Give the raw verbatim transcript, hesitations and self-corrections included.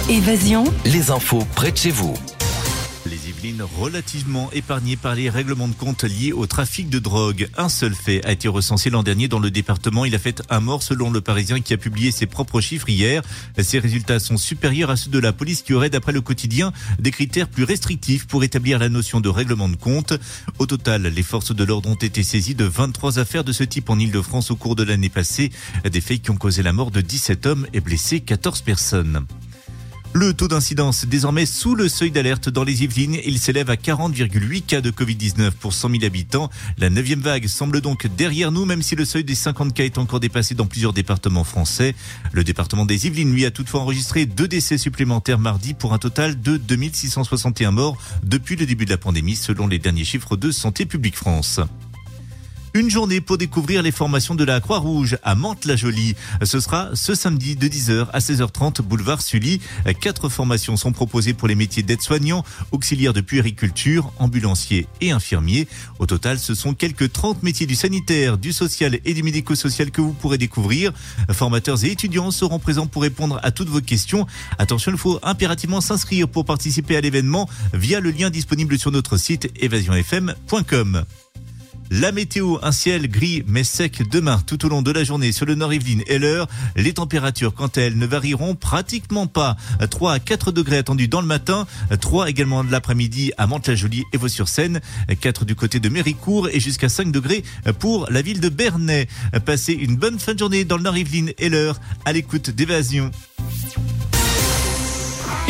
Évasion, les infos près de chez vous. Les Yvelines relativement épargnées par les règlements de compte liés au trafic de drogue. Un seul fait a été recensé l'an dernier dans le département. Il a fait un mort selon le Parisien qui a publié ses propres chiffres hier. Ces résultats sont supérieurs à ceux de la police qui aurait, d'après le quotidien, des critères plus restrictifs pour établir la notion de règlement de compte. Au total, les forces de l'ordre ont été saisies de vingt-trois affaires de ce type en Ile-de-France au cours de l'année passée. Des faits qui ont causé la mort de dix-sept hommes et blessé quatorze personnes. Le taux d'incidence désormais sous le seuil d'alerte dans les Yvelines. Il s'élève à quarante virgule huit cas de covid dix-neuf pour cent mille habitants. La neuvième vague semble donc derrière nous, même si le seuil des cinquante cas est encore dépassé dans plusieurs départements français. Le département des Yvelines, lui, a toutefois enregistré deux décès supplémentaires mardi pour un total de deux mille six cent soixante et un morts depuis le début de la pandémie, selon les derniers chiffres de Santé publique France. Une journée pour découvrir les formations de la Croix-Rouge à Mantes-la-Jolie. Ce sera ce samedi de dix heures à seize heures trente, boulevard Sully. Quatre formations sont proposées pour les métiers d'aide-soignant, auxiliaire de puériculture, ambulancier et infirmier. Au total, ce sont quelques trente métiers du sanitaire, du social et du médico-social que vous pourrez découvrir. Formateurs et étudiants seront présents pour répondre à toutes vos questions. Attention, il faut impérativement s'inscrire pour participer à l'événement via le lien disponible sur notre site évasion f m point com. La météo, un ciel gris mais sec demain tout au long de la journée sur le nord Yvelines et l'Eure. Les températures, quant à elles, ne varieront pratiquement pas. trois à quatre degrés attendus dans le matin, trois également de l'après-midi à Mantes-la-Jolie et Vaux-sur-Seine, quatre du côté de Méricourt et jusqu'à cinq degrés pour la ville de Bernay. Passez une bonne fin de journée dans le nord Yvelines et l'Eure à l'écoute d'Évasion.